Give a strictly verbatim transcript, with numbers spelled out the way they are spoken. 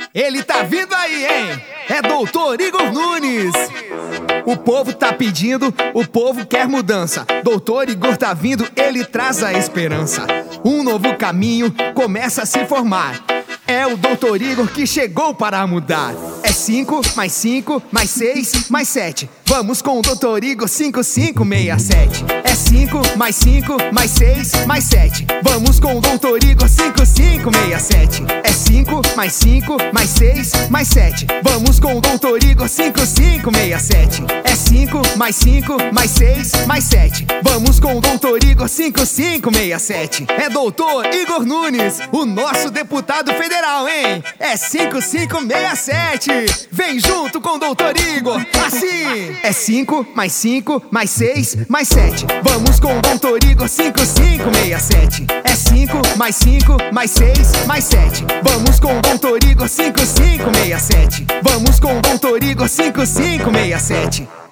Ele tá vindo aí, hein? É doutor Igor Nunes. O povo tá pedindo, o povo quer mudança. doutor Igor tá vindo, ele traz a esperança. Um novo caminho começa a se formar. É o doutor Igor que chegou para mudar. É cinco, mais cinco, mais seis, mais sete. Vamos com o doutor Igor cinco cinco seis sete. É cinco, mais cinco, mais seis, mais sete. Vamos com o doutor Igor cinco cinco seis sete. É cinco, mais cinco, mais seis, mais sete. Vamos com o doutor Igor cinco cinco seis sete. É cinco, mais cinco, mais seis, mais sete. Vamos com o doutor Igor cinco cinco seis sete. É doutor Igor Nunes, o nosso deputado federal, hein? É cinco cinco seis sete. Vem junto com o doutor Igor, assim. É cinco, mais cinco, mais seis, mais sete. Vamos com o doutor Igor cinco cinco seis sete. É cinco, mais cinco, mais seis, mais sete. Vamos com o doutor Igor cinco cinco seis sete. Vamos com o doutor Igor cinco cinco seis sete.